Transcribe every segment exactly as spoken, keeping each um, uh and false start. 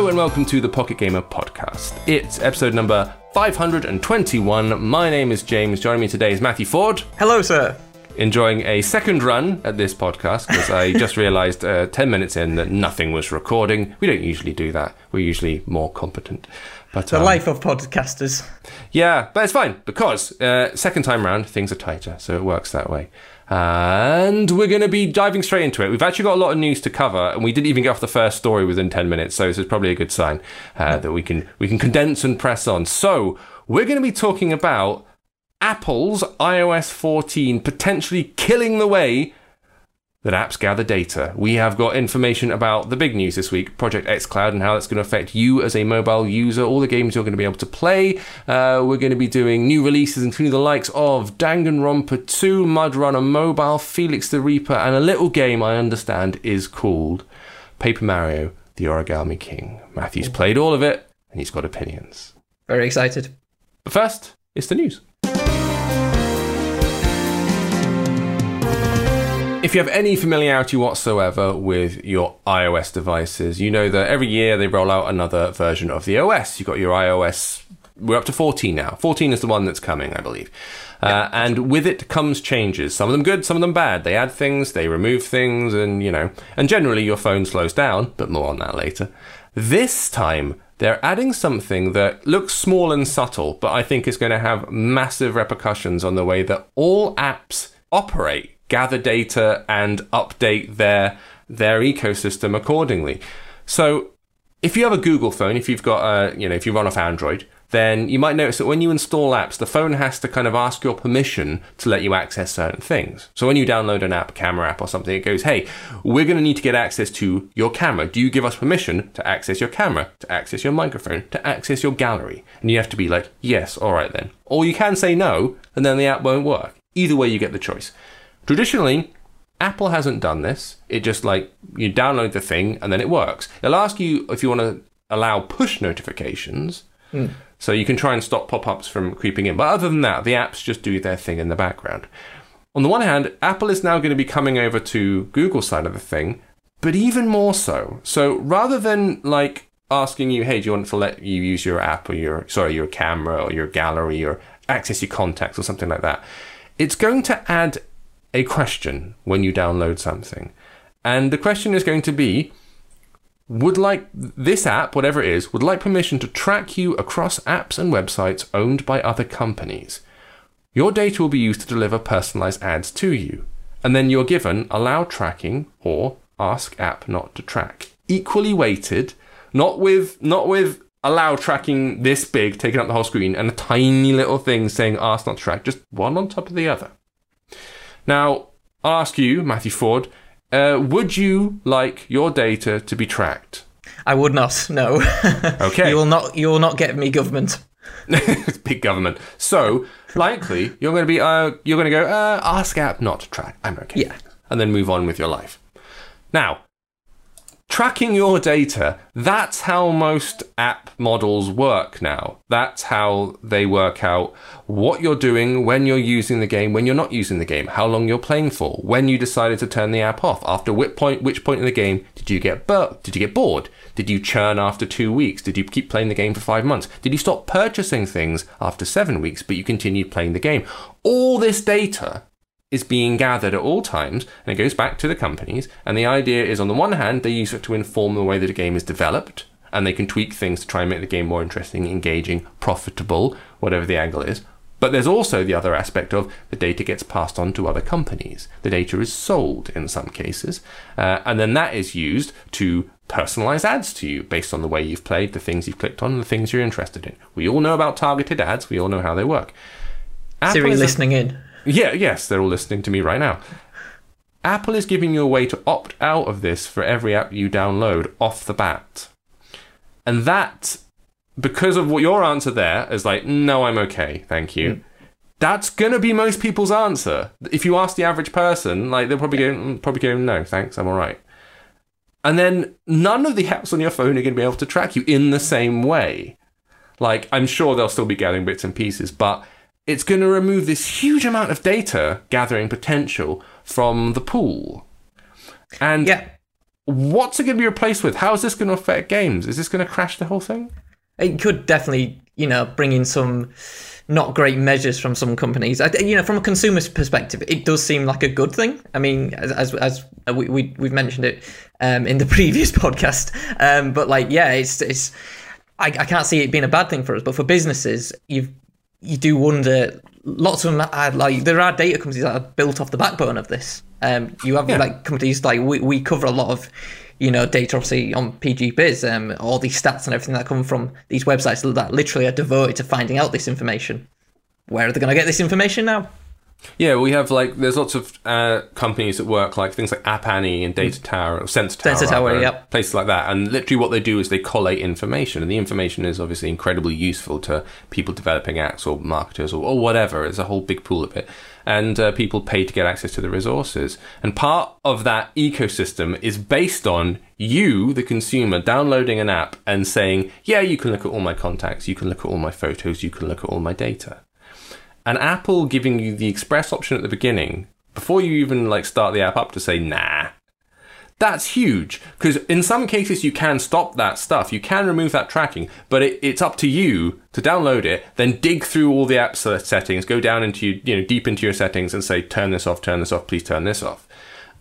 Hello and welcome to the Pocket Gamer podcast. It's episode number five hundred twenty-one. My name is James. Joining me today is Matthew Ford. Hello, sir. Enjoying a second run at this podcast because I just realised uh, ten minutes in that nothing was recording. We don't usually do that. We're usually more competent. But, the um, life of podcasters. Yeah, but it's fine because uh, second time round things are tighter, so it works that way. And we're going to be diving straight into it. We've actually got a lot of news to cover, and we didn't even get off the first story within ten minutes, so this is probably a good sign uh, that we can we can condense and press on. So we're going to be talking about Apple's i O S fourteen potentially killing the way that apps gather data. We have got information about the big news this week, Project xCloud, and how that's going to affect you as a mobile user, all the games you're going to be able to play. Uh, we're going to be doing new releases, including the likes of Danganronpa two, MudRunner Mobile, Felix the Reaper, and a little game I understand is called Paper Mario, the Origami King. Matthew's played all of it, and he's got opinions. Very excited. But first, it's the news. If you have any familiarity whatsoever with your iOS devices, you know that every year they roll out another version of the O S. You've got your iOS, we're up to fourteen now. fourteen is the one that's coming, I believe. Uh, and with it comes changes. Some of them good, some of them bad. They add things, they remove things, and, you know, and generally your phone slows down, but more on that later. This time, they're adding something that looks small and subtle, but I think is going to have massive repercussions on the way that all apps operate, gather data, and update their their ecosystem accordingly. So if you have a Google phone, if you've got a, you know, if you run off Android, then you might notice that when you install apps, the phone has to kind of ask your permission to let you access certain things. So when you download an app, a camera app or something, it goes, hey, we're going to need to get access to your camera. Do you give us permission to access your camera, to access your microphone, to access your gallery? And you have to be like, yes, all right then. Or you can say no, and then the app won't work. Either way, you get the choice. Traditionally, Apple hasn't done this. It just like you download the thing and then it works. It'll ask you if you want to allow push notifications, mm. so you can try and stop pop-ups from creeping in. But other than that, the apps just do their thing in the background. On the one hand, Apple is now going to be coming over to Google's side of the thing, but even more so. So rather than like asking you, hey, do you want to let you use your app or your, sorry, your camera or your gallery or access your contacts or something like that, it's going to add a question when you download something. And the question is going to be, would like this app, whatever it is, would like permission to track you across apps and websites owned by other companies. Your data will be used to deliver personalized ads to you. And then you're given allow tracking or ask app not to track. Equally weighted, not with not with allow tracking this big, taking up the whole screen, and a tiny little thing saying ask not to track, just one on top of the other. Now, I'll ask you, Matthew Ford, uh, would you like your data to be tracked? I would not, no. Okay. You will not You will not get me government. It's big government. So, likely, you're going to be, uh, you're going to go, uh, ask app not to track. I'm okay. Yeah. And then move on with your life. Now, tracking your data, that's how most app models work now. That's how they work out what you're doing when you're using the game, when you're not using the game, how long you're playing for, when you decided to turn the app off, after which point, which point in the game did you get bur- did you get bored? Did you churn after two weeks? Did you keep playing the game for five months? Did you stop purchasing things after seven weeks, but you continued playing the game? All this data is being gathered at all times, and it goes back to the companies. And the idea is, on the one hand, they use it to inform the way that a game is developed, and they can tweak things to try and make the game more interesting, engaging, profitable, whatever the angle is. But there's also the other aspect of the data gets passed on to other companies. The data is sold in some cases, uh, and then that is used to personalize ads to you based on the way you've played, the things you've clicked on, and the things you're interested in. We all know about targeted ads. We all know how they work. Siri listening in. Yeah, yes, they're all listening to me right now. Apple is giving you a way to opt out of this for every app you download off the bat. And that, because of what your answer there is like, no, I'm okay, thank you. Mm. That's going to be most people's answer. If you ask the average person, like they'll probably go, mm, probably go, no, thanks, I'm all right. And then none of the apps on your phone are going to be able to track you in the same way. Like, I'm sure they'll still be gathering bits and pieces, but it's going to remove this huge amount of data gathering potential from the pool. And yeah. what's it going to be replaced with? How is this going to affect games? Is this going to crash the whole thing? It could definitely, you know, bring in some not great measures from some companies. I, you know, from a consumer's perspective, it does seem like a good thing. I mean, as as, as we, we we've mentioned it um, in the previous podcast, um, but like, yeah, it's it's. I, I can't see it being a bad thing for us, but for businesses, you you do wonder. Lots of them are like there are data companies that are built off the backbone of this. Um, you have yeah. like companies like we, we cover a lot of, you know, data obviously on P G Biz, um, all these stats and everything that come from these websites that literally are devoted to finding out this information. Where are they going to get this information now? Yeah, we have like there's lots of uh, companies that work like things like App Annie and Data Tower or Sensor Tower, Sensor Tower, yep. places like that. And literally what they do is they collate information, and the information is obviously incredibly useful to people developing apps or marketers or, or whatever. It's a whole big pool of it, and uh, people pay to get access to the resources. And part of that ecosystem is based on you, the consumer, downloading an app and saying, "Yeah, you can look at all my contacts, you can look at all my photos, you can look at all my data." And Apple giving you the express option at the beginning, before you even like start the app up, to say, nah, that's huge. Because in some cases you can stop that stuff. You can remove that tracking, but it, it's up to you to download it, then dig through all the app settings, go down into, you you know, deep into your settings and say, turn this off, turn this off, please turn this off.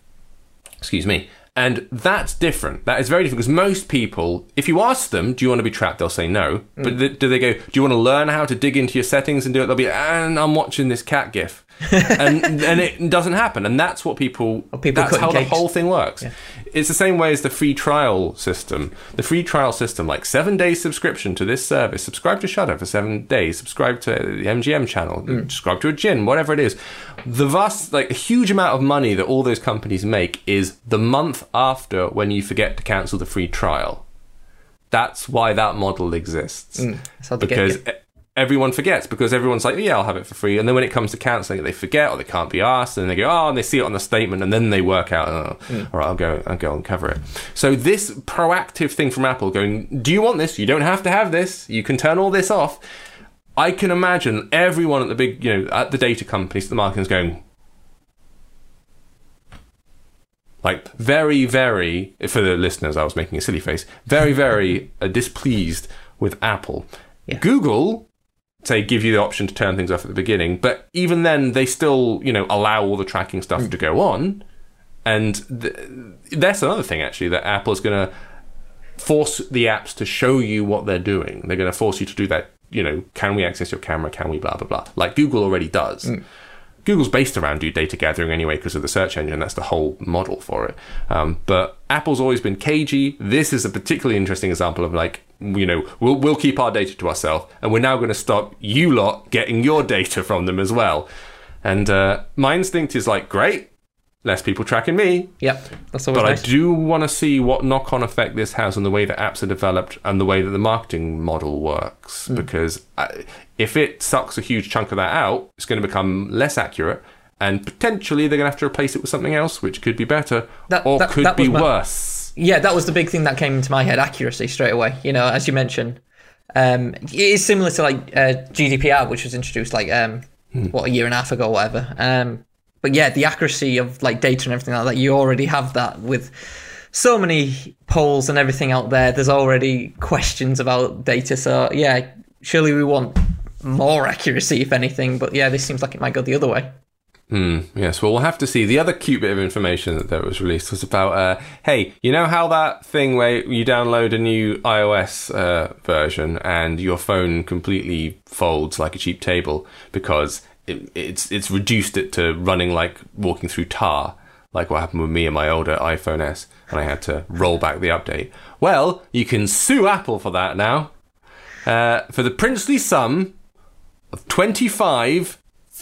Excuse me. And that's different. That is very different, because most people, if you ask them, do you want to be tracked? They'll say no. Mm. But th- do they go, do you want to learn how to dig into your settings and do it? They'll be, and I'm watching this cat gif. and and it doesn't happen. And that's what people, well, people that's how cakes. the whole thing works. Yeah. It's the same way as the free trial system. The free trial system, like seven days subscription to this service, subscribe to Shudder for seven days, subscribe to the M G M channel, mm. subscribe to a gin, whatever it is. The vast, like a huge amount of money that all those companies make is the month after when you forget to cancel the free trial. That's why that model exists. Mm. Because everyone forgets, because everyone's like, yeah, I'll have it for free. And then when it comes to cancelling it, they forget or they can't be asked, and they go, oh, and they see it on the statement, and then they work out, oh, mm. all right, I'll go, I'll go and cover it. So this proactive thing from Apple going, do you want this? You don't have to have this. You can turn all this off. I can imagine everyone at the big, you know, at the data companies, the marketing's going, like, very, very, for the listeners, I was making a silly face, very, very uh, displeased with Apple. Yeah. Google, say, give you the option to turn things off at the beginning, but even then, they still, you know, allow all the tracking stuff mm. to go on. And th- that's another thing, actually, that Apple is going to force the apps to show you what they're doing. They're going to force you to do that, you know, can we access your camera, can we blah, blah, blah, like Google already does. Mm. Google's based around do data gathering anyway because of the search engine. That's the whole model for it. Um, but Apple's always been cagey. This is a particularly interesting example of like, you know, we'll we'll keep our data to ourselves, and we're now going to stop you lot getting your data from them as well. And uh, my instinct is like, great, less people tracking me. Yep, that's always But nice. I do want to see what knock-on effect this has on the way that apps are developed and the way that the marketing model works. Mm. Because I, if it sucks a huge chunk of that out, it's going to become less accurate, and potentially they're going to have to replace it with something else, which could be better that, or that, could that be my, worse. Yeah, that was the big thing that came into my head, accuracy straight away. You know, as you mentioned, um, it is similar to like uh, G D P R, which was introduced like um, hmm. what a year and a half ago, or whatever. Um, but yeah, the accuracy of like data and everything like that, you already have that with so many polls and everything out there. There's already questions about data, so yeah, surely we want more accuracy, if anything. But yeah, this seems like it might go the other way. Hmm. Yes, well, we'll have to see. The other cute bit of information that, that was released was about, uh, hey, you know how that thing where you download a new iOS uh, version and your phone completely folds like a cheap table because it, it's it's reduced it to running like walking through tar, like what happened with me and my older iPhone S when I had to roll back the update. Well, you can sue Apple for that now, uh, for the princely sum of twenty-five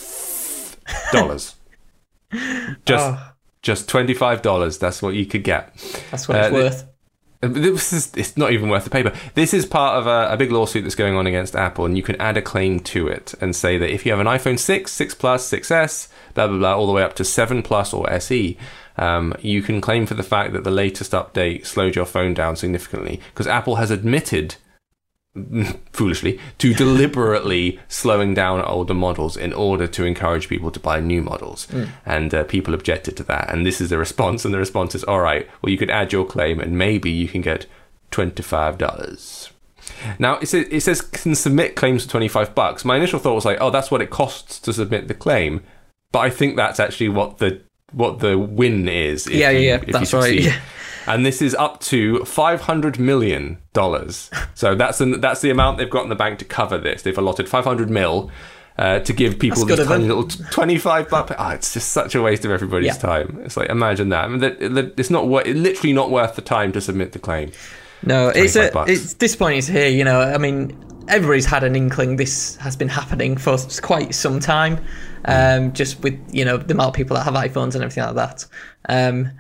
dollars. just oh. just twenty-five dollars. That's what you could get. That's what it's uh, worth. This is, it's not even worth the paper. This is part of a, a big lawsuit that's going on against Apple, and you can add a claim to it and say that if you have an iPhone six, six Plus, six S, blah, blah, blah, all the way up to seven Plus or S E, um, you can claim for the fact that the latest update slowed your phone down significantly, because Apple has admitted foolishly, to deliberately slowing down older models in order to encourage people to buy new models. Mm. And uh, people objected to that. And this is the response. And the response is, all right, well, you could add your claim and maybe you can get twenty-five dollars. Now, it says, it says can submit claims for twenty-five bucks. My initial thought was like, oh, that's what it costs to submit the claim. But I think that's actually what the what the win is. If yeah, you, yeah, if that's you right. Yeah. And this is up to five hundred million dollars. So that's an, that's the amount they've got in the bank to cover this. They've allotted five hundred mil uh, to give people That's these tiny them. little twenty-five bucks. Oh, it's just such a waste of everybody's Yeah. time. It's like, imagine that. I mean, that, that it's not wor- it's literally not worth the time to submit the claim. No, it's a, bucks. it's disappointing to hear. You know, I mean, everybody's had an inkling this has been happening for quite some time. Um, just with you know the amount of people that have iPhones and everything like that. Um,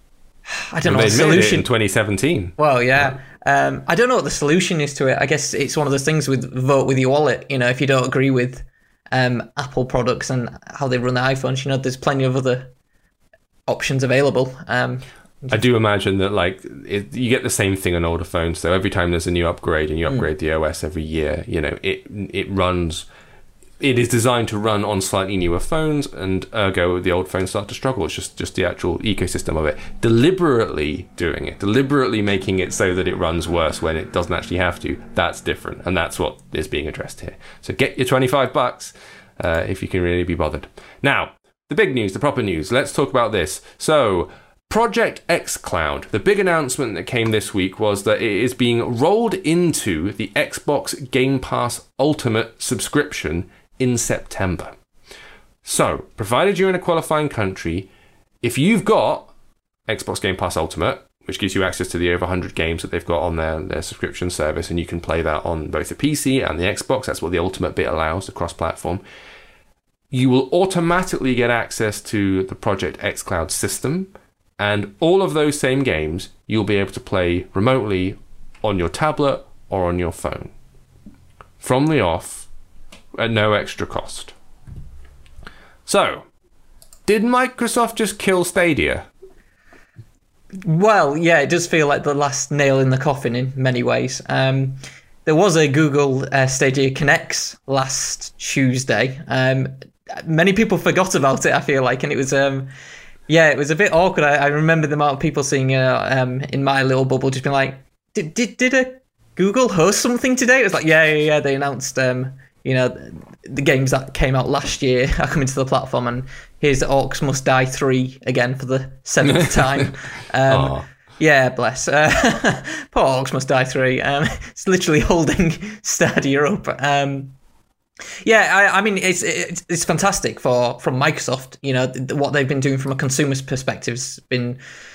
I don't And know they what the admitted it solution. in twenty seventeen. Well, yeah. Um, I don't know what the solution is to it. I guess it's one of those things with vote with your wallet. You know, if you don't agree with um, Apple products and how they run their iPhones, you know, there's plenty of other options available. Um, I do imagine that like it, you get the same thing on older phones. So every time there's a new upgrade and you upgrade mm. the O S every year, you know, it it runs. It is designed to run on slightly newer phones, and ergo the old phones start to struggle. It's just, just the actual ecosystem of it. Deliberately doing it, deliberately making it so that it runs worse when it doesn't actually have to, that's different, and that's what is being addressed here. So get your twenty-five bucks uh, if you can really be bothered. Now, the big news, the proper news. Let's talk about this. So, Project xCloud, the big announcement that came this week was that it is being rolled into the Xbox Game Pass Ultimate subscription in September. So, provided you're in a qualifying country, if you've got Xbox Game Pass Ultimate, which gives you access to the over one hundred games that they've got on their, their subscription service, and you can play that on both the P C and the Xbox, that's what the Ultimate bit allows, the cross-platform, you will automatically get access to the Project xCloud system, and all of those same games you'll be able to play remotely on your tablet or on your phone. From the off, at no extra cost. So, did Microsoft just kill Stadia? Well, yeah, it does feel like the last nail in the coffin in many ways. Um, there was a Google uh, Stadia Connects last Tuesday. Um, many people forgot about it, I feel like, and it was... Um, Yeah, it was a bit awkward. I, I remember the amount of people seeing uh, um, in my little bubble just being like, did did did a Google host something today? It was like, yeah, yeah, yeah. They announced, um, you know, the games that came out last year are coming to the platform, and here's Orcs Must Die three again for the seventh time. Um, yeah, bless. Uh, poor Orcs Must Die three. Um, it's literally holding Stadia up. Um, Yeah, I, I mean, it's, it's it's fantastic for from Microsoft. You know, th- what they've been doing from a consumer's perspective has been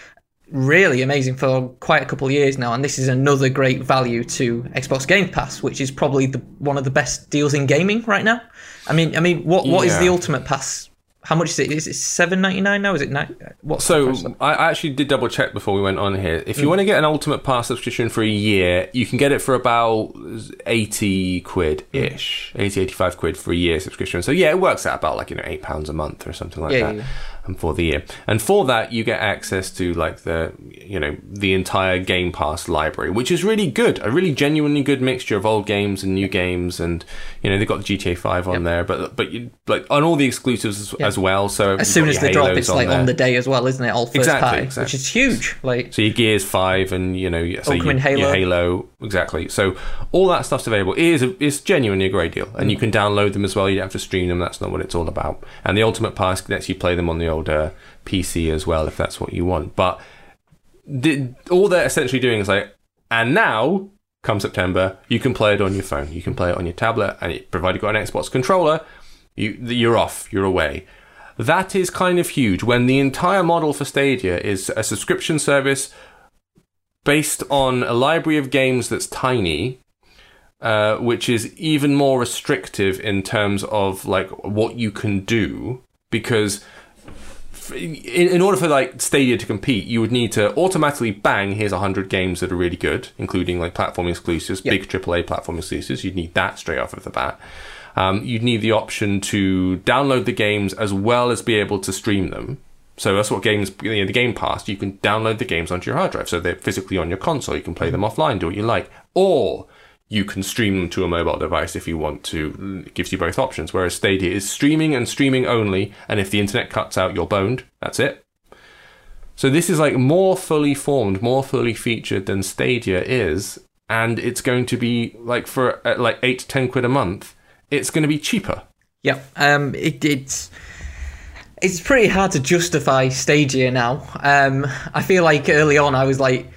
really amazing for quite a couple of years now, and this is another great value to Xbox Game Pass, which is probably the one of the best deals in gaming right now. I mean, I mean, what what yeah. is the Ultimate Pass? How much is it? Is it seven ninety-nine now? Is it nine? What? So I actually did double check before we went on here. If you mm. want to get an Ultimate Pass subscription for a year, you can get it for about eighty quid ish, mm. eighty, eighty-five quid for a year subscription. So yeah, it works out about like, you know, eight pounds a month or something like yeah, that. Yeah. And for the year, and for that you get access to like the you know the entire Game Pass library, which is really good, a really genuinely good mixture of old games and new games, and you know they've got the G T A five on yep. there, but but you, like on all the exclusives as, yep. as well. So as soon as they drop, it's on like there. On the day as well, isn't it? All first exactly, party, exactly. which is huge. Like so, your Gears five and you know so you, Halo. your Halo, exactly. So all that stuff's available. It is a, it's genuinely a great deal, and mm. you can download them as well. You don't have to stream them. That's not what it's all about. And the Ultimate Pass lets you play them on the old uh, P C as well, if that's what you want. But the, all they're essentially doing is like, and now, come September, you can play it on your phone. You can play it on your tablet, and it, provided you've got an Xbox controller, you, you're off, you're away. That is kind of huge when the entire model for Stadia is a subscription service based on a library of games that's tiny, uh, which is even more restrictive in terms of like what you can do, because in, in order for like Stadia to compete, you would need to automatically bang, here's one hundred games that are really good, including like platform exclusives, yep. big triple A platform exclusives. You'd need that straight off of the bat. Um, you'd need the option to download the games as well as be able to stream them. So that's what games, you know, the Game Pass, you can download the games onto your hard drive. So they're physically on your console. You can play them offline, do what you like. Or you can stream them to a mobile device if you want to. It gives you both options, whereas Stadia is streaming and streaming only, and if the internet cuts out, you're boned. That's it. So this is like more fully formed, more fully featured than Stadia is, and it's going to be like for uh, like eight to ten quid a month. It's going to be cheaper. Yeah, um, it, it's it's pretty hard to justify Stadia now. Um, I feel like early on I was like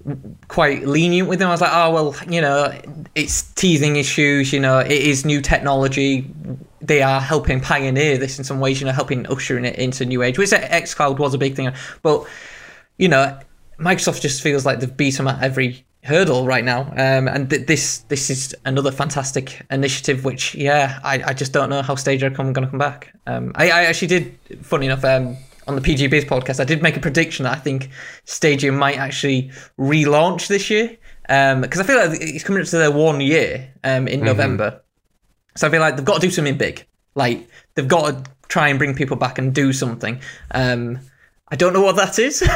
quite lenient with them. I was like, oh well, you know, it's teething issues. You know, it is new technology. They are helping pioneer this in some ways. You know, helping ushering it into new age. Which xCloud was a big thing, but you know, Microsoft just feels like they've beat them at every hurdle right now, um, and th- this this is another fantastic initiative. Which, yeah, I, I just don't know how Stadia are going to come back. Um, I, I actually did, funny enough, um, on the P G Biz podcast, I did make a prediction that I think Stadia might actually relaunch this year, because um, I feel like it's coming up to their one year um, in mm-hmm. November. So I feel like they've got to do something big. Like they've got to try and bring people back and do something. Um, I don't know what that is.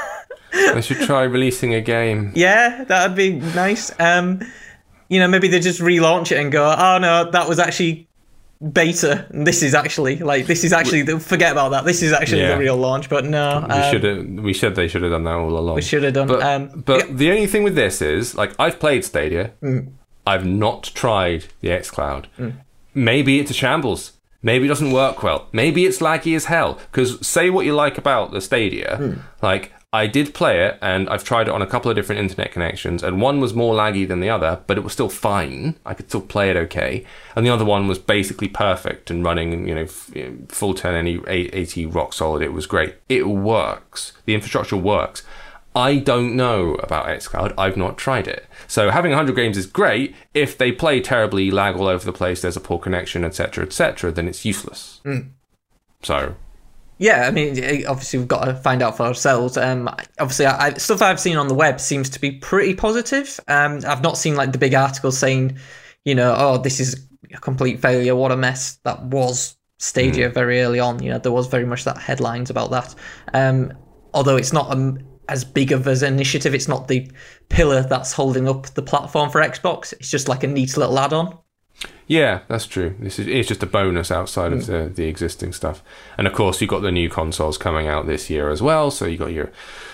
They should try releasing a game. Yeah, that'd be nice. Um, you know, maybe they just relaunch it and go, oh no, that was actually beta. And this is actually like this is actually the, forget about that. This is actually yeah. the real launch. But no, we um, should have. We should. They should have done that all along. We should have done. But, um, but yeah. the only thing with this is, like, I've played Stadia. Mm. I've not tried the xCloud. Mm. Maybe it's a shambles. Maybe it doesn't work well. Maybe it's laggy as hell. Because say what you like about the Stadia, mm. like. I did play it, and I've tried it on a couple of different internet connections, and one was more laggy than the other, but it was still fine. I could still play it okay. And the other one was basically perfect and running, you know, full ten eighty rock solid. It was great. It works. The infrastructure works. I don't know about xCloud. I've not tried it. So having one hundred games is great. If they play terribly, lag all over the place, there's a poor connection, et cetera, et cetera, then it's useless. Mm. So... Yeah, I mean, obviously we've got to find out for ourselves. Um, obviously, I, stuff I've seen on the web seems to be pretty positive. Um, I've not seen like the big articles saying, you know, oh, this is a complete failure, what a mess. That was Stadia mm. very early on. You know, there was very much that headlines about that. Um, although it's not um, as big of an initiative, it's not the pillar that's holding up the platform for Xbox. It's just like a neat little add-on. Yeah, that's true. This is it's just a bonus outside of the, the existing stuff. And of course, you've got the new consoles coming out this year as well. So you got your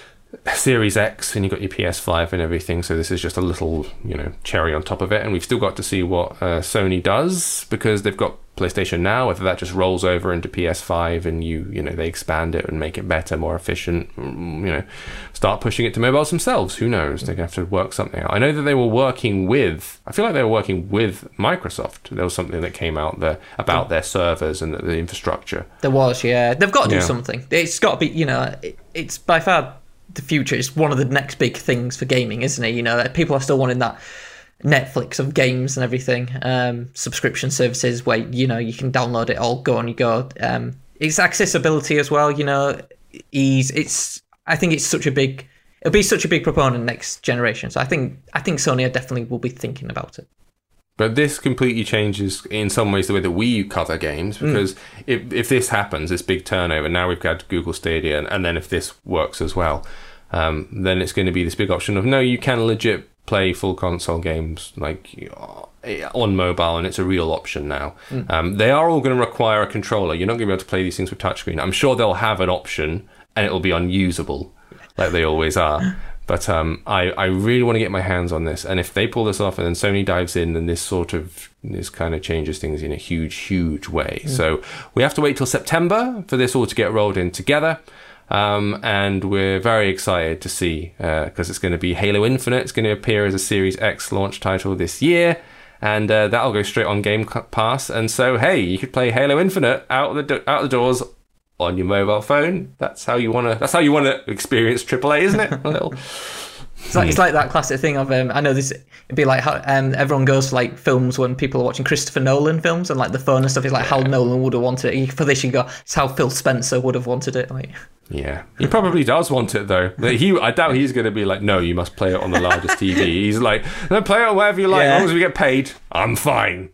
Series X and you got your P S five and everything. So this is just a little, you know, cherry on top of it. And we've still got to see what uh, Sony does, because they've got PlayStation Now. Whether that just rolls over into P S five and you, you know, they expand it and make it better, more efficient, you know, start pushing it to mobiles themselves. Who knows? They're going to have to work something out. I know that they were working with, I feel like they were working with Microsoft. There was something that came out there about their servers and the, the infrastructure. There was, yeah. They've got to do yeah. something. It's got to be, you know, it, it's by far the future. It's one of the next big things for gaming, isn't it? You know, people are still wanting that Netflix of games and everything, um, subscription services where, you know, you can download it all, go on you go. Um, it's accessibility as well, you know, ease. It's, I think it's such a big, it'll be such a big proponent next generation. So I think, I think Sony definitely will be thinking about it. But this completely changes, in some ways, the way that we cover games, because mm. if if this happens, this big turnover, now we've got Google Stadia, and, and then if this works as well, um, then it's going to be this big option of, no, you can legit play full console games like on mobile, and it's a real option now. Mm. Um, they are all going to require a controller. You're not going to be able to play these things with touchscreen. I'm sure they'll have an option, and it'll be unusable, like they always are. But um, I, I really want to get my hands on this. And if they pull this off and then Sony dives in, then this sort of, this kind of changes things in a huge, huge way. Mm. So we have to wait till September for this all to get rolled in together. Um, and we're very excited to see, because uh, it's going to be Halo Infinite. It's going to appear as a Series X launch title this year. And uh, that'll go straight on Game Pass. And so, hey, you could play Halo Infinite out the do- out the doors on your mobile phone. That's how you want to. That's how you want to experience triple A, isn't it? A little. It's like, it's like that classic thing of um, I know this. It'd be like how um, everyone goes to like films when people are watching Christopher Nolan films, and like the phone and stuff is like how Nolan would have wanted it. For this, you go, it's how Phil Spencer would have wanted it. Like, yeah, he probably does want it though. He, I doubt he's going to be like, no, you must play it on the largest T V. He's like, no, play it wherever you like, yeah. As long as we get paid, I'm fine.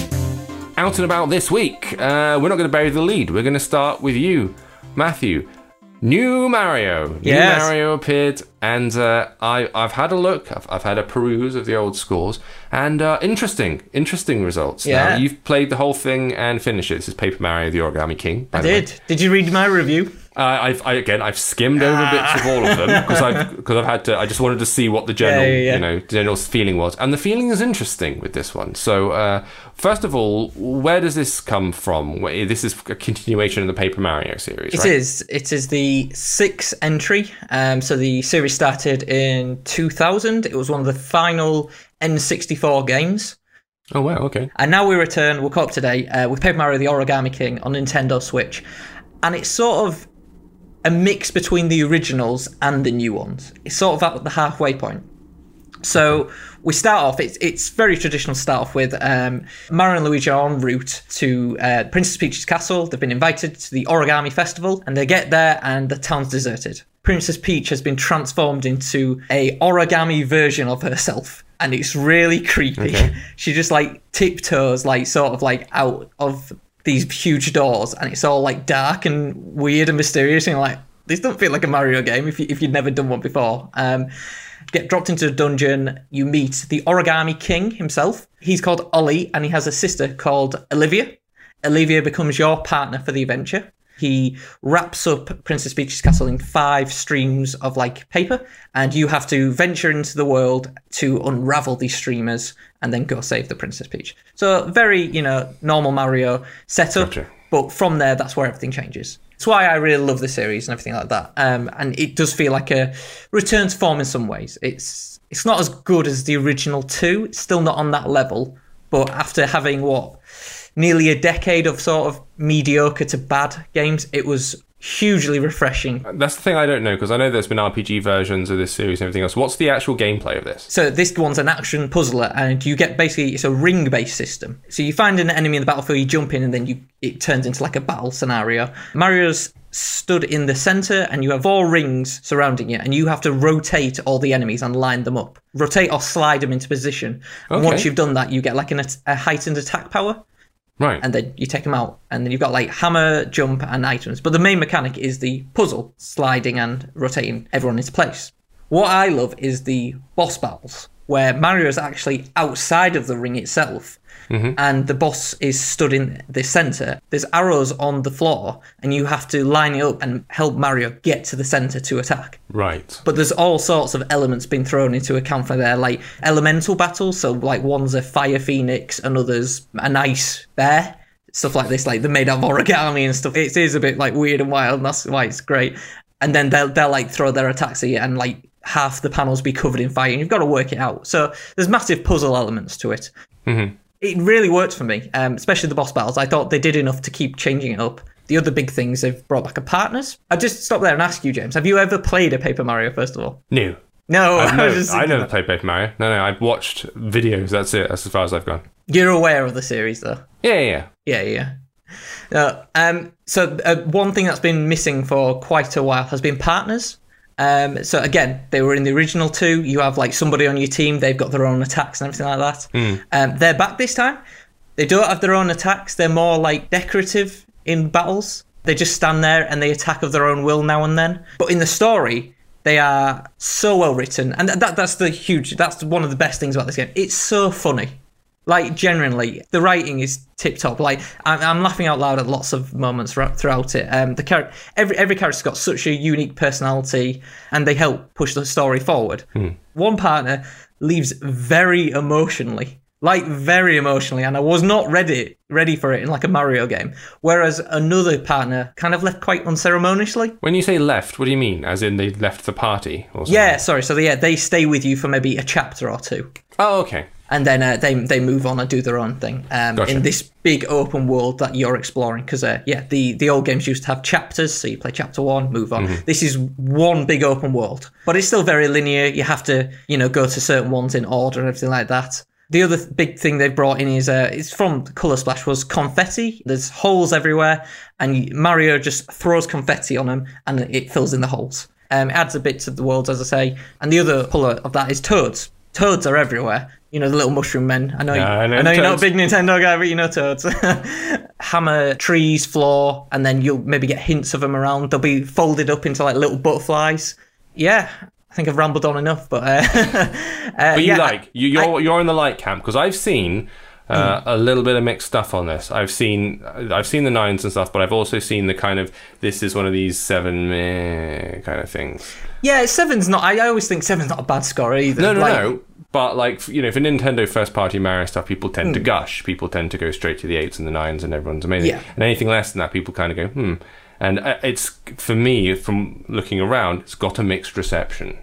Out and about this week, uh, we're not going to bury the lead. We're going to start with you, Matthew. New Mario. New Yes. Mario appeared, and uh, I, I've had a look. I've, I've had a peruse of the old scores, and uh, interesting, interesting results. Yeah. Now, you've played the whole thing and finished it. This is Paper Mario: The Origami King. By I the way. did. Did you read my review? Uh, I've I, again I've skimmed over bits of all of them because I've because I've had to. I just wanted to see what the general Yeah, yeah, yeah. you know general feeling was, and the feeling is interesting with this one. So uh, first of all, where does this come from? Where- This is a continuation of the Paper Mario series, It right? is. It is the sixth entry. Um, so the series started in two thousand. It was one of the final N sixty-four games. Oh wow, okay. And now we return, we're caught up today, uh, with Paper Mario: The Origami King on Nintendo Switch. And it's sort of a mix between the originals and the new ones. It's sort of at the halfway point. So we start off, it's it's very traditional to start off with. Um, Mario and Luigi are en route to uh, Princess Peach's castle. They've been invited to the Origami Festival, and they get there and the town's deserted. Princess Peach has been transformed into a origami version of herself, and it's really creepy. Okay. She just like tiptoes, like sort of like out of these huge doors, and it's all like dark and weird and mysterious, and you're like, this don't feel like a Mario game if, you, if you'd never done one before. Um, get dropped into a dungeon, you meet the Origami King himself. He's called Ollie, and he has a sister called Olivia. Olivia becomes your partner for the adventure. He wraps up Princess Peach's castle in five streams of like paper, and you have to venture into the world to unravel these streamers and then go save the Princess Peach. So very, you know, normal Mario setup, Gotcha. but from there, that's where everything changes. That's why I really love the series and everything like that. Um, and it does feel like a return to form in some ways. It's it's not as good as the original two. It's still not on that level. But after having, what, nearly a decade of sort of mediocre to bad games, it was hugely refreshing. That's the thing I don't know, because I know there's been R P G versions of this series and everything else. What's the actual gameplay of this? So this one's an action puzzler, and you get basically, it's a ring-based system. So you find an enemy in the battlefield, you jump in, and then you it turns into like a battle scenario. Mario's stood in the center, and you have four rings surrounding you, and you have to rotate all the enemies and line them up. Rotate or slide them into position. And Okay. once you've done that, you get like an, a heightened attack power. Right. And then you take them out, and then you've got like hammer, jump, and items. But the main mechanic is the puzzle, sliding and rotating everyone into place. What I love is the boss battles, where Mario is actually outside of the ring itself, Mm-hmm. and the boss is stood in the center. There's arrows on the floor, and you have to line it up and help Mario get to the center to attack. Right. But there's all sorts of elements being thrown into account for there, like elemental battles. So, like, one's a fire phoenix, another's an ice bear, stuff like this. Like, they're made out of origami and stuff. It is a bit like weird and wild, and that's why it's great. And then they'll they'll like throw their attacks at you, and like half the panels be covered in fire, and you've got to work it out. So there's massive puzzle elements to it. Mm-hmm. It really worked for me, um, especially the boss battles. I thought they did enough to keep changing it up. The other big things, they've brought back a partners. I'll just stop there and ask you, James, have you ever played a Paper Mario, first of all? New. No, I've I was never, just I thinking never played Paper Mario. No, no, I've watched videos. That's it. That's as far as I've gone. You're aware of the series, though? Yeah, yeah, yeah. Yeah, yeah. Uh, um, so uh, one thing that's been missing for quite a while has been partners. Um, so again, they were in the original two. You have like somebody on your team. They've got their own attacks and everything like that. Mm. Um, they're back this time. They don't have their own attacks. They're more like decorative in battles. They just stand there and they attack of their own will now and then. But in the story, they are so well written. And that that's the huge, that's one of the best things about this game. It's so funny. Like, genuinely, the writing is tip-top. Like, I'm, I'm laughing out loud at lots of moments throughout it. Um, the char- every every character's got such a unique personality, and they help push the story forward. Hmm. One partner leaves very emotionally. Like, very emotionally, and I was not ready ready for it in, like, a Mario game. Whereas another partner kind of left quite unceremoniously. When you say left, what do you mean? As in they left the party or something? Yeah, sorry. So, yeah, they stay with you for maybe a chapter or two. Oh, okay. And then uh, they they move on and do their own thing um, Gotcha. in this big open world that you're exploring. Because, uh, yeah, the, the old games used to have chapters. So you play chapter one, move on. Mm-hmm. This is one big open world. But it's still very linear. You have to, you know, go to certain ones in order and everything like that. The other th- big thing they've brought in is, uh, it's from Colour Splash, was confetti. There's holes everywhere. And Mario just throws confetti on them and it fills in the holes. Um, it adds a bit to the world, as I say. And the other colour of that is toads. Toads are everywhere. You know, the little mushroom men. I know, Yeah, I you, know I know you're not a Toads. big Nintendo guy, but you know Toads. Hammer trees, floor, and then you'll maybe get hints of them around. They'll be folded up into like little butterflies. Yeah, I think I've rambled on enough, but uh, uh, But you yeah, like you, you're I- you're in the light camp because I've seen uh, mm. a little bit of mixed stuff on this. I've seen I've seen the nines and stuff, but I've also seen the kind of this is one of these seven meh kind of things. Yeah, seven's not. I always think seven's not a bad score either. No, no, like, no. But like you know, for Nintendo first-party Mario stuff, people tend Mm. to gush. People tend to go straight to the eights and the nines, and everyone's amazing. Yeah. And anything less than that, people kind of go hmm. And uh, it's for me, from looking around, it's got a mixed reception.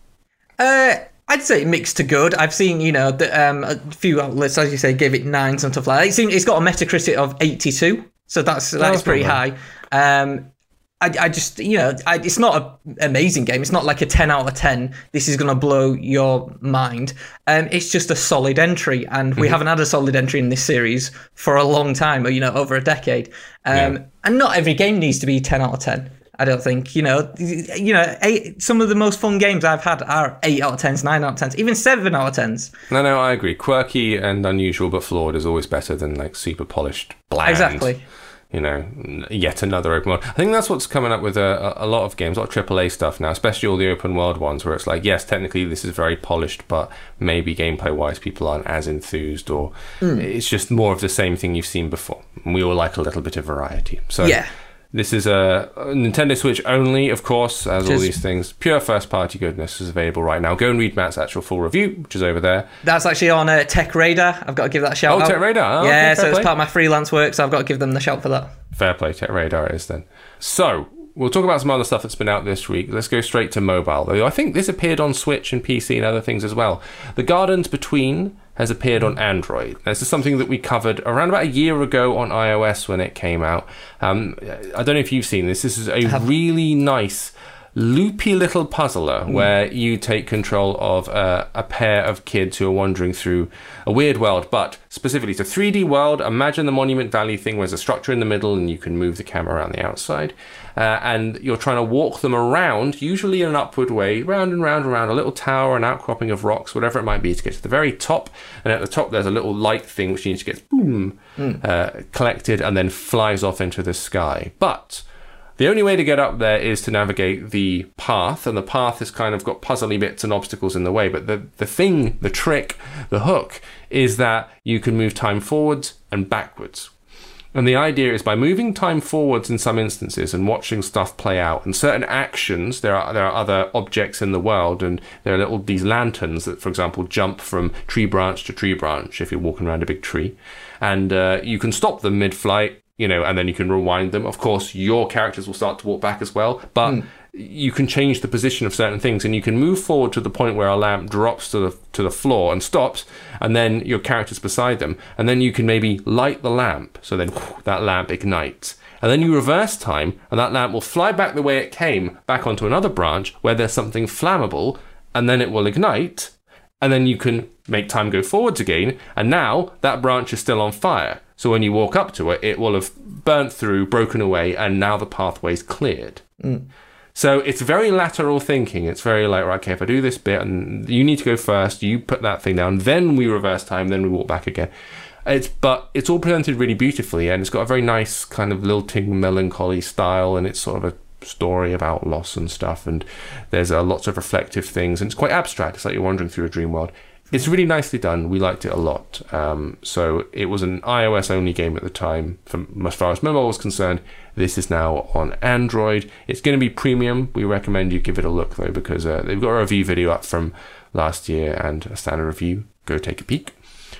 Uh, I'd say mixed to good. I've seen, you know, the, um, a few outlets, as you say, gave it nines and stuff like that. It's, it's got a Metacritic of eighty-two, so that's that's that's pretty not high. Um, I, I just, you know, I, it's not an amazing game. It's not like a ten out of ten. This is going to blow your mind. Um, it's just a solid entry, and we Mm-hmm. haven't had a solid entry in this series for a long time, or, you know, over a decade. Um, Yeah. And not every game needs to be ten out of ten. I don't think, you know, you know, eight, some of the most fun games I've had are eight out of tens, nine out of tens, even seven out of tens. No, no, I agree. Quirky and unusual but flawed is always better than like super polished, bland. Exactly. You know, n- yet another open world. I think that's what's coming up with a, a lot of games, a lot of triple A stuff now, especially all the open world ones, where it's like, yes, technically this is very polished, but maybe gameplay wise, people aren't as enthused, or Mm. it's just more of the same thing you've seen before. And we all like a little bit of variety. So Yeah. this is a, a Nintendo Switch only, of course, as all Just- these things. Pure first party goodness is available right now. Go and read Matt's actual full review, which is over there. That's actually on uh, Tech Radar. I've got to give that a shout Oh, out. Tech Radar. Oh, yeah, okay, so fair it's play. part of my freelance work, so I've got to give them the shout for that. Fair play, Tech Radar it is then. So, we'll talk about some other stuff that's been out this week. Let's go straight to mobile, though. I think this appeared on Switch and P C and other things as well. The Gardens Between has appeared on Android. This is something that we covered around about a year ago on iOS when it came out. Um, I don't know if you've seen this. This is a really nice, loopy little puzzler mm. where you take control of uh, a pair of kids who are wandering through a weird world, but specifically it's a three D world. Imagine the Monument Valley thing where there's a structure in the middle and you can move the camera around the outside. Uh, and you're trying to walk them around, usually in an upward way, round and round and round, a little tower, an outcropping of rocks, whatever it might be, to get to the very top. And at the top, there's a little light thing which you need to get boom, mm. uh, collected and then flies off into the sky. But the only way to get up there is to navigate the path, and the path has kind of got puzzly bits and obstacles in the way. But the, the thing, the trick, the hook, is that you can move time forwards and backwards. And the idea is by moving time forwards in some instances and watching stuff play out, and certain actions, there are there are other objects in the world, and there are little these lanterns that, for example, jump from tree branch to tree branch if you're walking around a big tree, and uh, you can stop them mid-flight, you know, and then you can rewind them. Of course, your characters will start to walk back as well, but mm. you can change the position of certain things, and you can move forward to the point where a lamp drops to the to the floor and stops, and then your character's beside them, and then you can maybe light the lamp, so then whoosh, that lamp ignites. And then you reverse time, and that lamp will fly back the way it came, back onto another branch where there's something flammable, and then it will ignite, and then you can make time go forwards again, and now that branch is still on fire. So when you walk up to it, it will have burnt through, broken away, and now the pathway's cleared. Mm. So it's very lateral thinking. It's very like, right, okay, if I do this bit, and you need to go first, you put that thing down, then we reverse time, then we walk back again. It's But it's all presented really beautifully, and it's got a very nice kind of lilting, melancholy style, and it's sort of a story about loss and stuff, and there's uh, lots of reflective things, and it's quite abstract. It's like you're wandering through a dream world. It's really nicely done. We liked it a lot. Um, so it was an iOS-only game at the time. From, as far as mobile was concerned, this is now on Android. It's going to be premium. We recommend you give it a look, though, because uh, they've got a review video up from last year and a standard review. Go take a peek.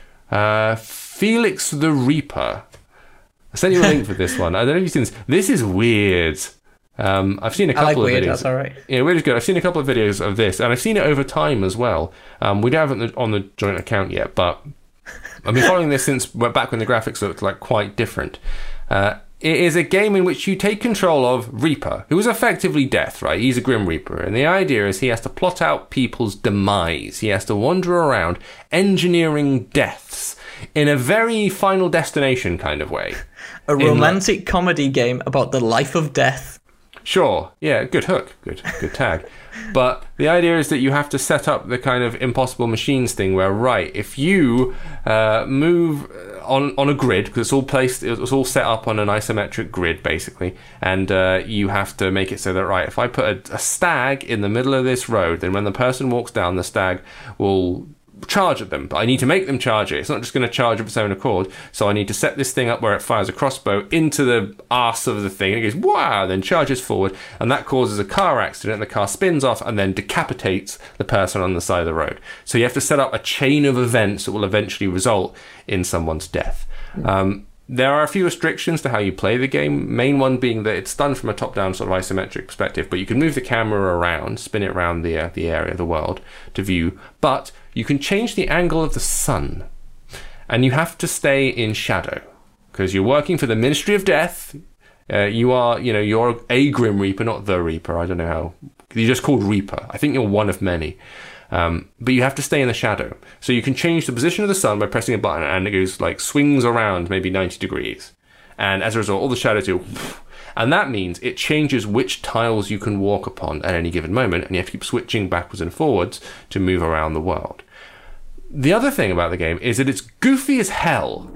Uh, Felix the Reaper. I sent you a link for this one. I don't know if you've seen this. This is weird. Um, I've seen a couple I like of weird, videos. that's all right. Yeah, weird is good. I've seen a couple of videos of this, and I've seen it over time as well. Um, we don't have it on the joint account yet, but I've been following this since back when the graphics looked like quite different. Uh, it is a game in which you take control of Reaper, who is effectively death, right? He's a Grim Reaper, and the idea is he has to plot out people's demise. He has to wander around engineering deaths in a very Final Destination kind of way. A romantic like, comedy game about the life of death. Sure, yeah, good hook, good, good tag. But the idea is that you have to set up the kind of impossible machines thing where, right, if you uh, move on on a grid, because it's all placed, it's all set up on an isometric grid, basically, and uh, you have to make it so that, right, if I put a, a stag in the middle of this road, then when the person walks down, the stag will charge at them, but I need to make them charge it. It's not just going to charge of its own accord, so I need to set this thing up where it fires a crossbow into the arse of the thing, and it goes wow, then charges forward, and that causes a car accident, and the car spins off and then decapitates the person on the side of the road. So you have to set up a chain of events that will eventually result in someone's death. Um, there are a few restrictions to how you play the game, main one being that it's done from a top-down sort of isometric perspective, but you can move the camera around, spin it around the, uh, the area of the world to view, but you can change the angle of the sun, and you have to stay in shadow, because you're working for the Ministry of Death. Uh, you are, you know, you're a Grim Reaper, not the Reaper, I don't know how, you're just called Reaper. I think you're one of many. Um, but you have to stay in the shadow. So you can change the position of the sun by pressing a button, and it goes like swings around maybe ninety degrees. And as a result, all the shadows go, and that means it changes which tiles you can walk upon at any given moment, and you have to keep switching backwards and forwards to move around the world. The other thing about the game is that it's goofy as hell,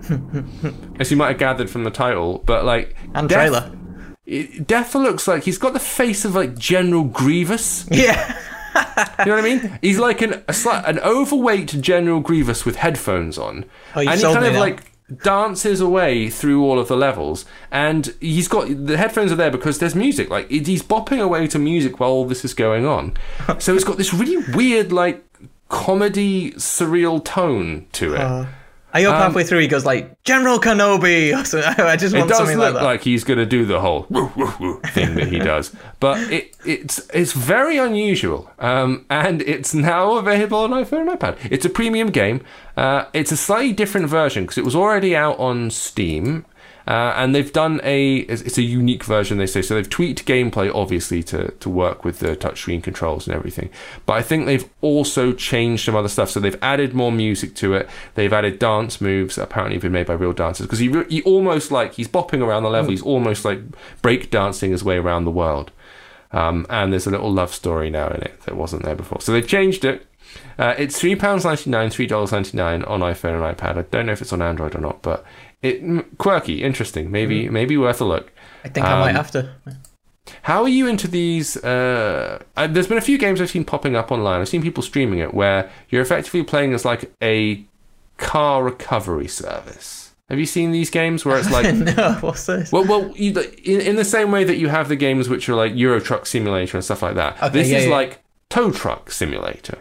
as you might have gathered from the title, but like... And Death, trailer. It, Death looks like he's got the face of like General Grievous. Yeah. You know what I mean? He's like an a slight, an overweight General Grievous with headphones on, oh, and he sold kind me of now. like dances away through all of the levels. And he's got the headphones are there because there's music. Like he's bopping away to music while all this is going on. So it's got this really weird, like comedy, surreal tone to it. Uh, I hope Um, halfway through he goes like General Kenobi. Or something. I just It want does something look like that. like he's going to do the whole woo, woo, woo thing that he does, but it, it's it's very unusual, um, and it's now available on iPhone and iPad. It's a premium game. Uh, it's a slightly different version because it was already out on Steam, uh, and they've done a it's it's a unique version, they say. So they've tweaked gameplay obviously to to work with the touchscreen controls and everything, but I think they've also changed some other stuff. So they've added more music to it. They've added dance moves that apparently have been made by real dancers, because he re- he almost like he's bopping around the level. He's almost like break dancing his way around the world. Um, and there's a little love story now in it that wasn't there before. So they've changed it. Uh, it's three pounds ninety-nine, three dollars ninety-nine on iPhone and iPad. I don't know if it's on Android or not, but it quirky, interesting, maybe mm. maybe worth a look. I think um, I might have to. How are you into these? Uh, uh, there's been a few games I've seen popping up online. I've seen people streaming it where you're effectively playing as like a car recovery service. Have you seen these games where it's like... No, what's this? Well, well, you, in, in the same way that you have the games which are like Euro Truck Simulator and stuff like that, okay, this yeah, is yeah. like Tow Truck Simulator.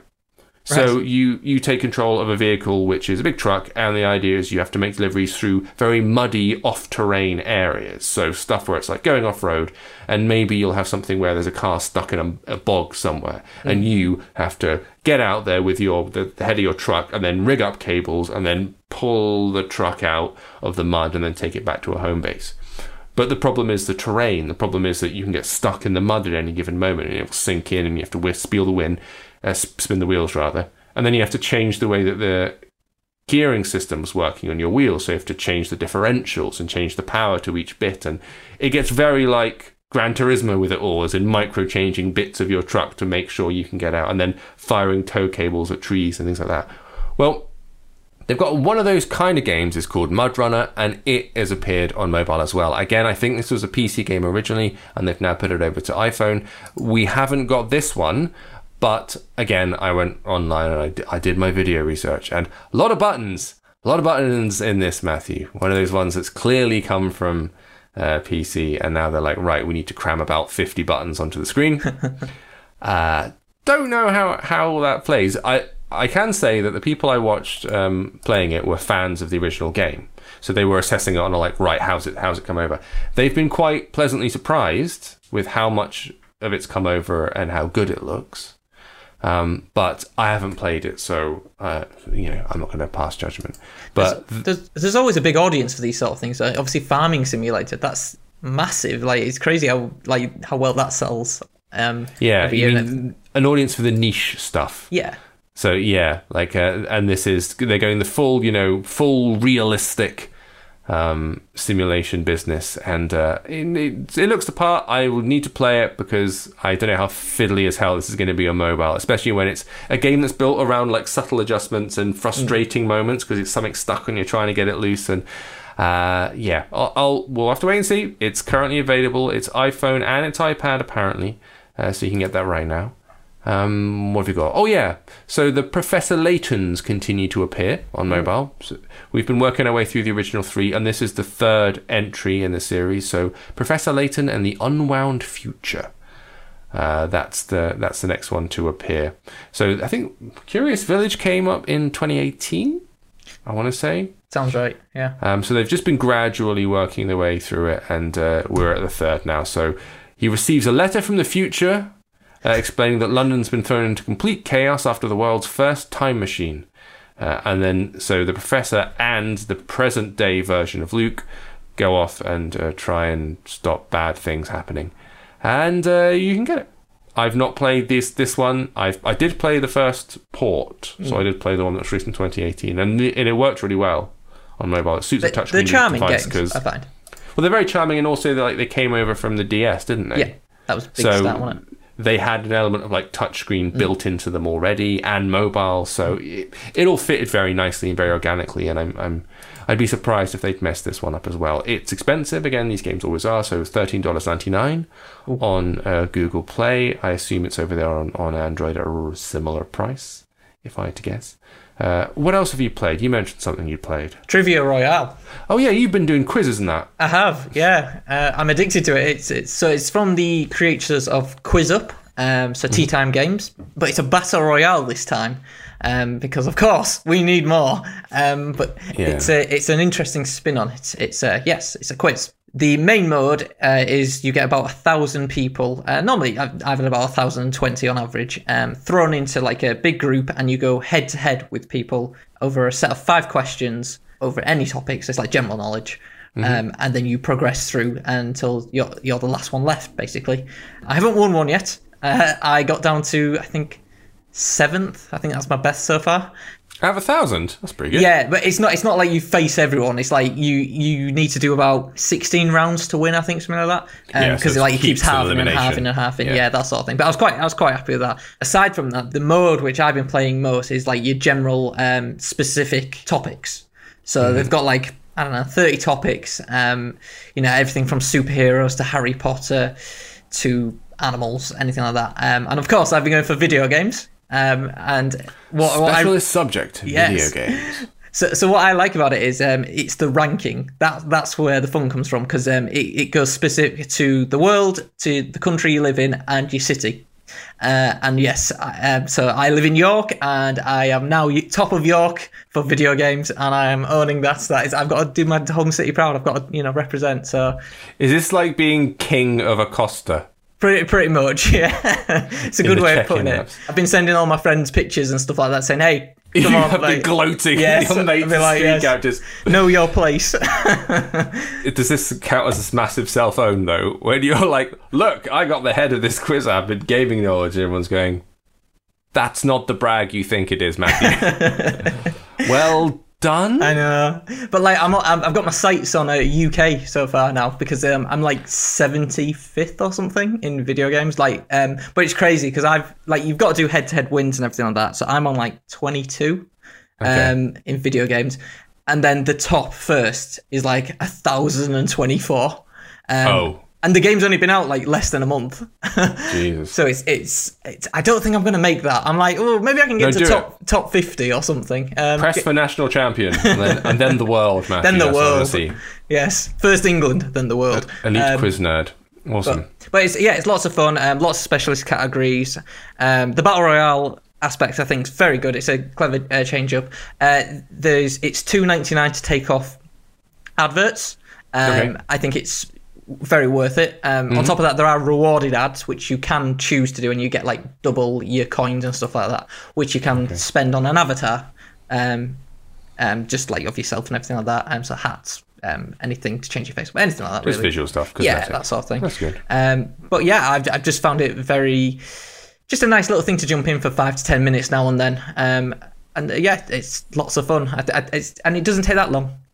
So Right. you, you take control of a vehicle which is a big truck, and the idea is you have to make deliveries through very muddy, off-terrain areas. So stuff where it's like going off-road, and maybe you'll have something where there's a car stuck in a, a bog somewhere, mm. and you have to get out there with your the, the head of your truck, and then rig up cables, and then pull the truck out of the mud, and then take it back to a home base. But the problem is the terrain. The problem is that you can get stuck in the mud at any given moment, and it will sink in, and you have to whisk, spill the wind, uh, spin the wheels rather, and then you have to change the way that the gearing system's working on your wheels. So you have to change the differentials and change the power to each bit, and it gets very like Gran Turismo with it all, as in micro-changing bits of your truck to make sure you can get out, and then firing tow cables at trees and things like that. Well, they've got one of those kind of games. It's called Mud Runner, and it has appeared on mobile as well. Again, I think this was a P C game originally, and they've now put it over to iPhone. We haven't got this one, but again, I went online and I, d- I did my video research, and a lot of buttons, a lot of buttons in this, Matthew. One of those ones that's clearly come from uh, P C, and now they're like, right, we need to cram about fifty buttons onto the screen. uh, don't know how, how that plays. I... I can say that the people I watched um, playing it were fans of the original game, so they were assessing it on a like, right, how's it how's it come over? They've been quite pleasantly surprised with how much of it's come over and how good it looks. Um, but I haven't played it, so uh, you know I'm not going to pass judgment. But there's, there's, there's always a big audience for these sort of things. Uh, obviously, Farming Simulator, that's massive. Like it's crazy how like how well that sells. Um, yeah, every year. you mean an audience for the niche stuff. Yeah. So yeah, like, uh, and this is they're going the full, you know, full realistic um, simulation business, and uh, it, it, it looks the part. I will need to play it because I don't know how fiddly as hell this is going to be on mobile, especially when it's a game that's built around like subtle adjustments and frustrating mm. moments because it's something stuck and you're trying to get it loose. And uh, yeah, I'll, I'll we'll have to wait and see. It's currently available. It's iPhone and it's iPad apparently, uh, so you can get that right now. Um, what have we got? Oh yeah, so the Professor Laytons continue to appear on mobile. So we've been working our way through the original three, and this is the third entry in the series. So Professor Layton and the Unwound Future. Uh, that's the that's the next one to appear. So I think Curious Village came up in twenty eighteen. I want to say. Sounds right. Yeah. Um, so they've just been gradually working their way through it, and uh, we're at the third now. So he receives a letter from the future. Uh, explaining that London's been thrown into complete chaos after the world's first time machine. Uh, and then, so the Professor and the present-day version of Luke go off and uh, try and stop bad things happening. And uh, you can get it. I've not played this this one. I've, I did play the first port, so mm. I did play the one that was released in twenty eighteen, and it, and it worked really well on mobile. It suits the, a touchscreen the charming device. games, Cause, I find. Well, they're very charming, and also like they came over from the D S, didn't they? Yeah, that was a big so, start, wasn't it? They had an element of like touchscreen mm. built into them already, and mobile, so it, it all fitted very nicely and very organically. And I'm, I'm, I'd be surprised if they'd messed this one up as well. It's expensive, again. These games always are. So it's thirteen dollars and ninety-nine cents on uh, Google Play. I assume it's over there on, on Android at a similar price, if I had to guess. Uh, what else have you played? You mentioned something you played. Trivia Royale. Oh yeah, you've been doing quizzes and that. I have, yeah. Uh, I'm addicted to it. It's, it's so it's from the creators of QuizUp, um, so Tea Time Games, but it's a battle royale this time, um, because of course we need more. Um, but yeah. it's a it's an interesting spin on it. It's a yes, it's a quiz. The main mode uh, is you get about a thousand people. Uh, normally, I've, I've had about a thousand and twenty on average, um, thrown into like a big group, and you go head to head with people over a set of five questions over any topics. It's like general knowledge, mm-hmm. um, and then you progress through until you're you're the last one left. Basically, I haven't won one yet. Uh, I got down to I think seventh. I think that's my best so far. Out of a thousand, that's pretty good. Yeah, but it's not. It's not like you face everyone. It's like you you need to do about sixteen rounds to win. I think something like that. Because um, yeah, so it like it keeps halving and elimination. halving and halving. Yeah. yeah, that sort of thing. But I was quite I was quite happy with that. Aside from that, the mode which I've been playing most is like your general um, specific topics. So mm-hmm. they've got like I don't know thirty topics. Um, you know everything from superheroes to Harry Potter to animals, anything like that. Um, and of course, I've been going for video games. Um, and what, what specialist I, subject yes. video games. So, so what I like about it is um, it's the ranking. That that's where the fun comes from because um, it, it goes specific to the world, to the country you live in, and your city. Uh, and yes, I, um, so I live in York, and I am now top of York for video games, and I am owning that. That is, I've got to do my home city proud. I've got to, you know, represent. So, is this like being king of Acosta? Pretty, pretty much, yeah. It's a good way of putting apps. it. I've been sending all my friends pictures and stuff like that, saying, "Hey, come you on!" have like, been gloating. Yes, your mates like, yes, characters. Know your place. Does this count as a massive cell phone though? When you're like, "Look, I got the head of this quiz app in gaming knowledge," and everyone's going, "That's not the brag you think it is, Matthew." Well done. I know, but like I'm, I've got my sights on a U K so far now because um, I'm like seventy-fifth or something in video games. Like, um, but it's crazy because I've like you've got to do head-to-head wins and everything like that. So I'm on like twenty-two okay. um, in video games, and then the top first is like a thousand and twenty-four. Um, oh. And the game's only been out like less than a month. Jesus. So it's, it's it's I don't think I'm going to make that. I'm like, oh, maybe I can get no, to top it. top fifty or something. Um, Press get... for national champion, and then, and then the world, Matthew. Then the That's world. What I see. Yes, first England, then the world. Elite um, quiz nerd. Awesome. But, but it's yeah, it's lots of fun. Um, lots of specialist categories. Um, the battle royale aspect, I think, is very good. It's a clever uh, change up. Uh, there's it's two ninety-nine to take off adverts. Um, okay. I think it's very worth it. Um, mm-hmm. On top of that, there are rewarded ads which you can choose to do, and you get like double your coins and stuff like that, which you can okay. spend on an avatar, um, um, just like of yourself and everything like that. Um, so hats, um, anything to change your face, but anything like that. Just really. visual stuff. Yeah, that sort of thing. That's good. Um, but yeah, I've I've just found it very, just a nice little thing to jump in for five to ten minutes now and then. Um, and uh, yeah, it's lots of fun. I, I, it's, and it doesn't take that long.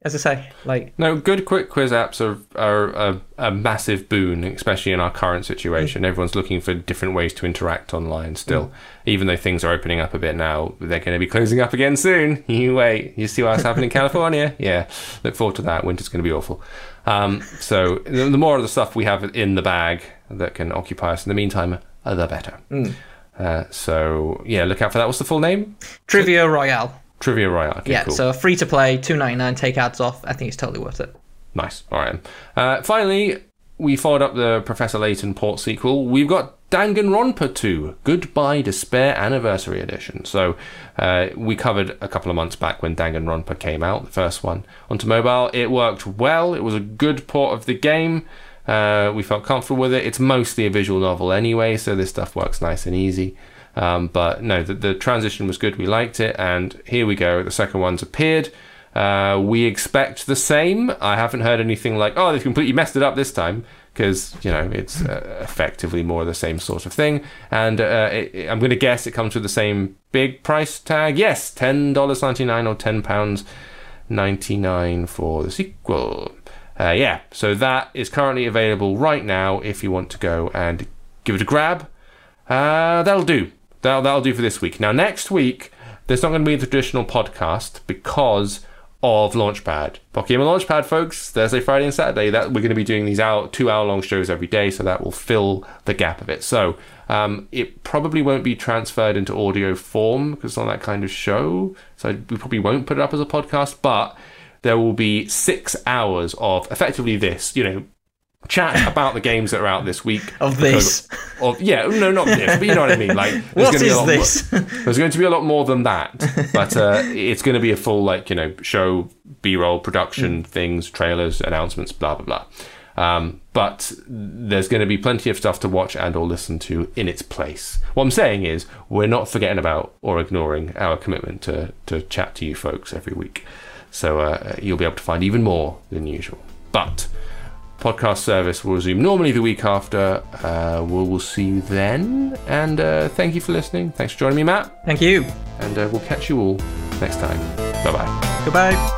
as I say, like no, good quick quiz apps are are a, a massive boon, especially in our current situation. Mm. Everyone's looking for different ways to interact online still, mm. even though things are opening up a bit now. They're going to be closing up again soon. You wait, you see what's happening in California. Yeah, look forward to that. Winter's going to be awful. Um, so the, the more of the stuff we have in the bag that can occupy us in the meantime, the better. Mm. Uh, so yeah, look out for that. What's the full name? Trivia Royale. Trivia Royale. Okay, yeah, cool. So free to play, two ninety-nine, take ads off. I think it's totally worth it. Nice. All right. Uh, finally, we followed up the Professor Layton port sequel. We've got Danganronpa two, Goodbye Despair Anniversary Edition. So uh, we covered a couple of months back when Danganronpa came out, the first one, onto mobile. It worked well. It was a good port of the game. Uh, we felt comfortable with it. It's mostly a visual novel anyway, so this stuff works nice and easy. Um, but no, the, the transition was good. We liked it, and here we go. The second one's appeared. Uh, we expect the same. I haven't heard anything like, oh, they've completely messed it up this time, because, you know, it's uh, effectively more of the same sort of thing. And uh, it, it, I'm going to guess it comes with the same big price tag. Yes, ten dollars ninety-nine or ten pounds ninety-nine for the sequel. Uh, yeah, so that is currently available right now if you want to go and give it a grab. Uh, that'll do. That'll, that'll do for this week. Now, next week, there's not going to be a traditional podcast because of Launchpad. Pokemon Launchpad, folks, Thursday, Friday, and Saturday. That we're going to be doing these hour, two-hour-long shows every day, so that will fill the gap of it. So um, it probably won't be transferred into audio form because it's on that kind of show. So we probably won't put it up as a podcast, but there will be six hours of effectively this, you know, chat about the games that are out this week. Of this. Of, yeah, no, not this, but you know what I mean. Like, what is this? More, there's going to be a lot more than that, but uh, it's going to be a full, like, you know, show, B-roll, production, mm. things, trailers, announcements, blah, blah, blah. Um, but there's going to be plenty of stuff to watch and or listen to in its place. What I'm saying is we're not forgetting about or ignoring our commitment to, to chat to you folks every week. So uh, you'll be able to find even more than usual. But podcast service will resume normally the week after. Uh, we'll, we'll see you then. And uh, thank you for listening. Thanks for joining me, Matt. Thank you. And uh, we'll catch you all next time. Bye-bye. Goodbye.